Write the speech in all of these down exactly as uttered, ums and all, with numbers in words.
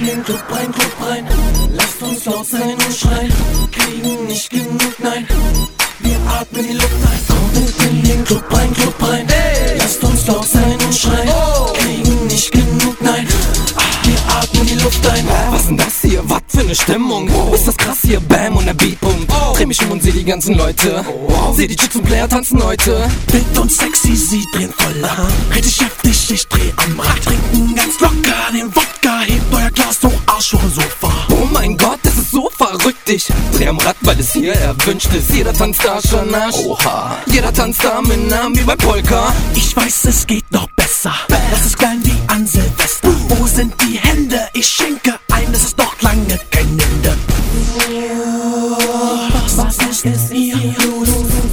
den Club rein, Club rein. Lasst uns laut sein und schreien. Kriegen nicht genug, nein. Wir atmen die Luft ein. Kommt in den Club rein, Club rein. Hey. Lasst uns laut sein und schreien. Oh. Kriegen nicht genug, nein. Wir atmen die Luft ein. Was denn das hier? Was für eine Stimmung? Oh. Ist das krass hier? Bam und der Beat pumpt. Oh. Dreh mich um und seh die ganzen Leute. Oh. Seh die Chicks und Player tanzen heute. Wild und sexy, sie drehen voll ab. Richtig heftig, ich dreh am Rad. Trinken ganz locker den Wodka. Hebt euer Glas hoch, Arsch vom Sofa. Oh mein Gott, das ist so verrückt. Ich dreh am Rad, weil es hier erwünscht ist. Jeder tanzt da Shanash. Oha. Jeder tanzt da mit Namen wie bei Polka. Ich weiß, es geht noch besser. Das ist klein wie an Silvester. Wo sind die Hände? Ich schenke ein, es ist noch lange kein Ende. Was ist es hier los?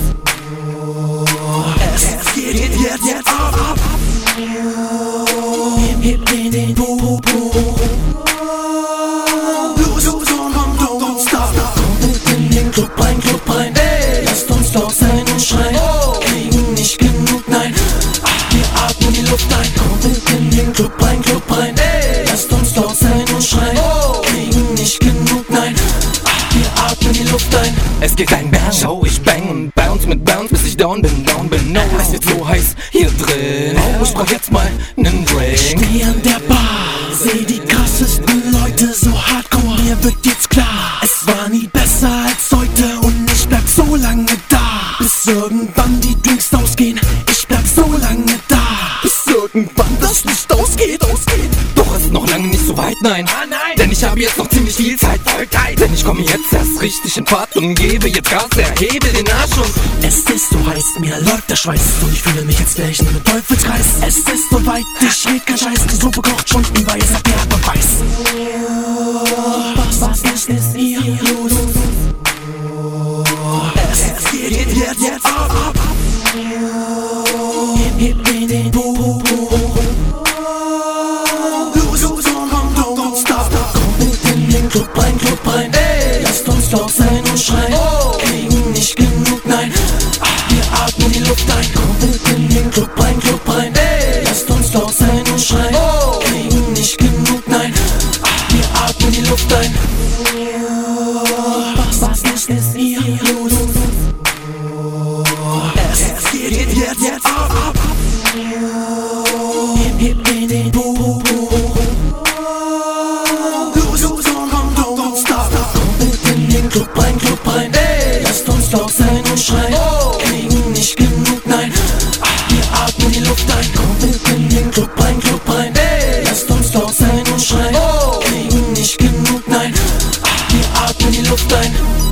Es geht jetzt, jetzt ab, ab. Heb den, den Po, Po. Los, los, komm, don't stop. Kommt in den Club rein, Club rein. Lasst uns laut sein und schreien. Kriegen nicht genug, nein. Wir atmen die Luft ein. Kommt in den Club rein, Club rein. Lasst uns laut sein und schreien. Kriegen nicht genug, nein. Wir atmen die Luft ein. Es geht ein Bang, schau, ich bang und bounce mit Bounce, bis ich down bin, down bin. No, es wird so heiß hier drin. Oh, ich brauch jetzt mal nen Drink. Steh an der Bar, seh die krassesten Leute so hardcore. Mir wird jetzt klar, es war nie besser als heute und ich bleib so lange da, bis irgendwann die Drinks ausgehen. Ich bleib so lange da, bis irgendwann das Licht ausgeht, ausgeht. Doch es ist noch lange nicht so weit, nein. Ah, nein. Denn ich habe jetzt noch ziemlich viel Zeit, voll Zeit. Denn ich komme jetzt erst richtig in Fahrt und gebe jetzt Gas, erhebe den Arsch und es ist so heiß, mir läuft der Schweiß und ich fühle mich jetzt gleich in einem Teufelskreis. Es ist so weit, ich red kein Scheiß, die Suppe kocht schon über, ihr sagt, wer hat Beweis. Was, was ist es hier los? Es geht jetzt, jetzt ab, ab. Heb den, den Po, Po. Los, los, komm, don't stop. Kommt in den Club rein, Club rein. Lasst uns laut sein und schreien. Kriegen nicht genug, nein. Wir atmen die Luft ein. Kommt in den Club rein, Club rein. Lasst uns laut sein und schreien. Kriegen nicht genug, nein. Wir atmen die Luft ein. Was, was ist es hier los? Es geht jetzt, jetzt ab, ab. Heb den, den Po, Po. Los, los, komm, don't stop. Kommt in den Club rein, Club rein. Lasst uns laut sein und schreien. Kriegen nicht genug, nein. Wir atmen die Luft ein. Kommt in den Club rein, Club rein. Lasst uns laut sein und schreien. Kriegen nicht genug, nein. Wir atmen die Luft ein.